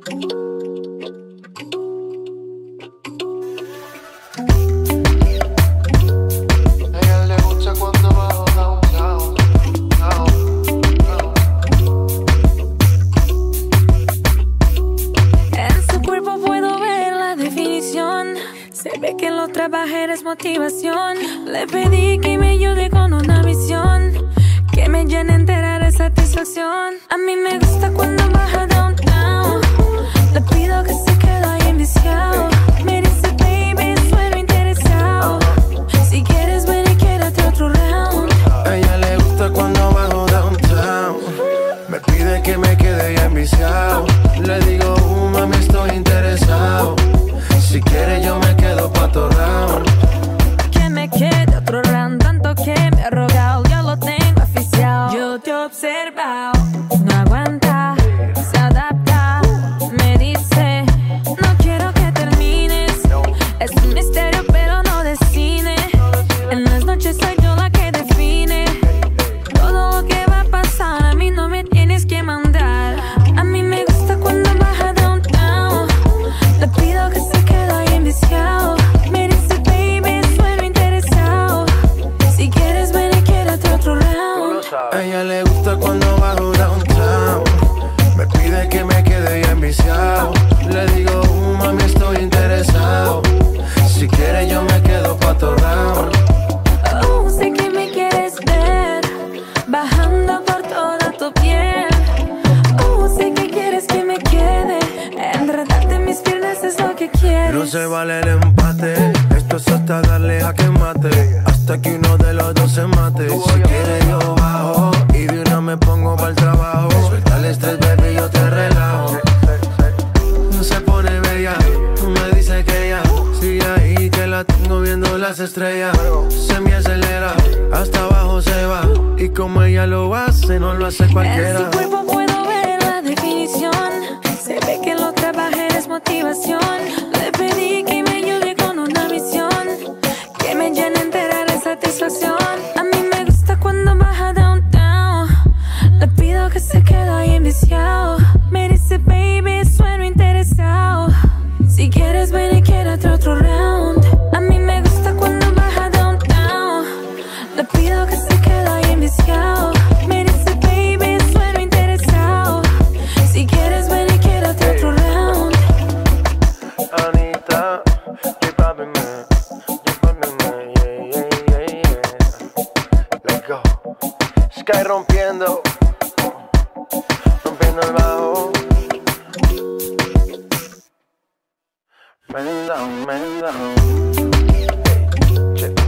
ella le gusta cuando bajo downtown, En su cuerpo puedo ver la definición. Se ve que lo trabajé es motivación. Le pedí que me ayude con una visión que me llene entera de satisfacción. A mí me gusta cuando baja downtown. Le pido que se quede ahí enviciado. Me dice baby, sueno interesado. Si quieres ven y quédate otro round. A ella le gusta cuando bajo downtown. Me pide que me quede ya enviciado. Le digo, mami, estoy interesado. Si quieres yo me quedo pa' otro round. Que me quede otro round. Tanto que me ha rogado, yo lo tengo oficial. Yo te he observado, no aguanta, se adapta. Me dice, no quiero que termines. Es un misterio pero no de cine. En las noches soy yo la que define todo lo que va a pasar. A mí no me tienes que mandar. A mí me gusta cuando baja downtown. Le pido que se quede ahí enviciado. Me dice baby, sueno interesado. Si quieres ven y quédate otro round. A ella le gusta cuando bajo downtown. Me pide que me quede ya enviciado. Le digo, mami, estoy interesado. Si quieres yo me quedo pa' otro round. Sé que me quieres ver bajando por toda tu piel. Sé que quieres que me quede. Enredarte en mis piernas es lo que quieres. No se vale el empate. Esto es hasta darle a que mate. Hasta que uno de los dos se mate. Si quieres yo bajo y de una me pongo para el trabajo. Suelta el estrés, baby, yo te relajo. No se pone bella. Tú me dices que ya sigue ahí, que la tengo viendo las estrellas. Se me acelera, hasta abajo se va. Y como ella lo hace, no lo hace cualquiera. En su cuerpo puedo ver la definición. Se ve que lo trabajé es motivación. Le pedí que me ayude con una visión que me llene entera de satisfacción. A mí me gusta cuando baja downtown. Le pido que se quede ahí enviciado. Me dice baby, sueno interesado. Si quieres ven y quédate otro round. A mí me gusta cuando baja downtown. Le pido que se quede ahí enviciado. Me dice baby, sueno interesado. Si quieres ven y quédate otro round. Anita, let's go. Sky rompiendo, rompiendo el bajo. Man down, man down. Hey, check.